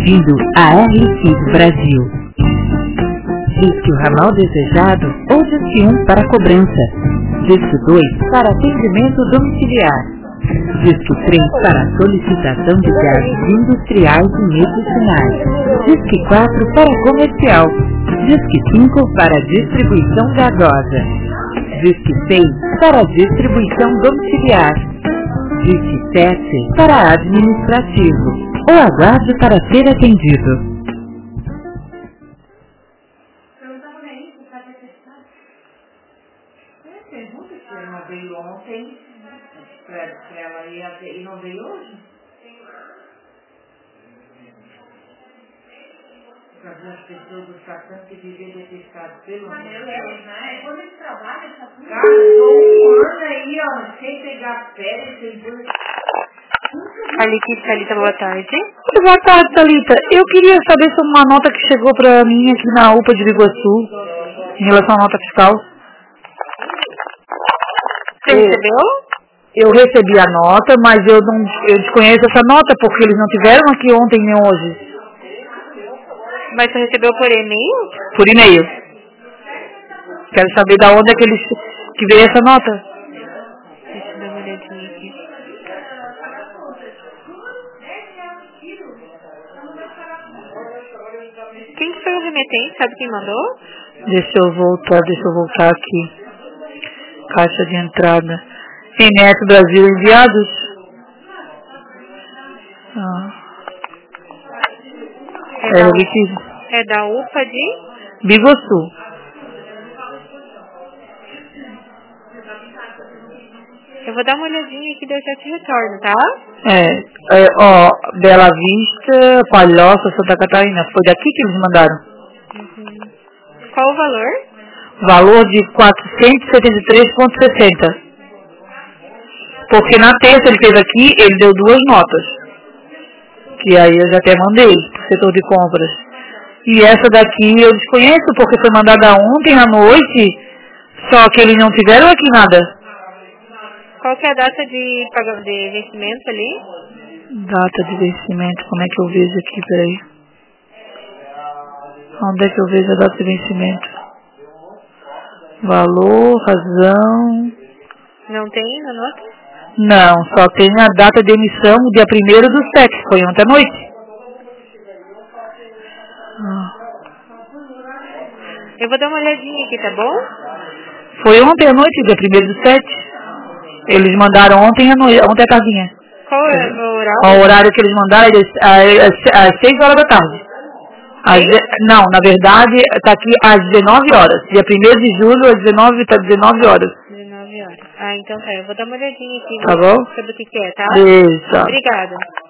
Bem-vindo à RC Brasil. Disque o ramal desejado ou disque 1 para cobrança. Disque 2 para atendimento domiciliar. Disque 3 para solicitação de gases industriais e medicinais. Disque 4 para comercial. Disque 5 para distribuição gasosa. Disque 6 para distribuição domiciliar. Disque 7 para administrativo. Ou aguarde para ser atendido. Pergunta se ela não veio ontem, para ela ir e não veio hoje? Para as pessoas do Satã que vivem detestado pelo mundo. Meu Deus, né? Quando eles trabalham, essa coisa. Cara, estou um ano aí, ó, sem pegar férias, sem coisa. Thalita, boa tarde. Boa tarde, Thalita. Eu queria saber sobre uma nota que chegou para mim aqui na UPA de Biguaçu, em relação à nota fiscal. Você recebeu? Eu recebi a nota, mas eu desconheço essa nota porque eles não tiveram aqui ontem nem hoje. Mas você recebeu por e-mail? Por e-mail. Quero saber de onde é que veio essa nota. Deixa eu dar uma olhadinha aqui. Quem que foi o remetente? Sabe quem mandou? Deixa eu voltar aqui. Caixa de entrada. Neto Brasil enviados? É da UPA de Biguaçu. Eu vou dar uma olhadinha aqui, daí eu já te retorno, tá? Bela Vista, Palhoça, Santa Catarina. Foi daqui que eles mandaram. Uhum. Qual o valor? Valor de 473,60. Porque na terça ele esteve aqui, ele deu 2 notas. Que aí eu já até mandei pro setor de compras. E essa daqui eu desconheço porque foi mandada ontem à noite, só que eles não tiveram aqui nada. Qual que é a data de vencimento ali? Data de vencimento, como é que eu vejo aqui, peraí. Onde é que eu vejo a data de vencimento? Valor, razão... Não tem na nota? Não, só tem a data de emissão, dia 1º/7, foi ontem à noite. Eu vou dar uma olhadinha aqui, tá bom? Foi ontem à noite, dia 1º/7. Eles mandaram ontem à noite, ontem à tardinha. Qual é o horário? O horário que eles mandaram às 6 horas da tarde. Não, na verdade, está aqui às 19 horas. Dia 1º de julho, às 19 horas. 19 horas. Ah, então tá. Eu vou dar uma olhadinha aqui. Tá bom? Sobre o que é, tá? Isso. Obrigada.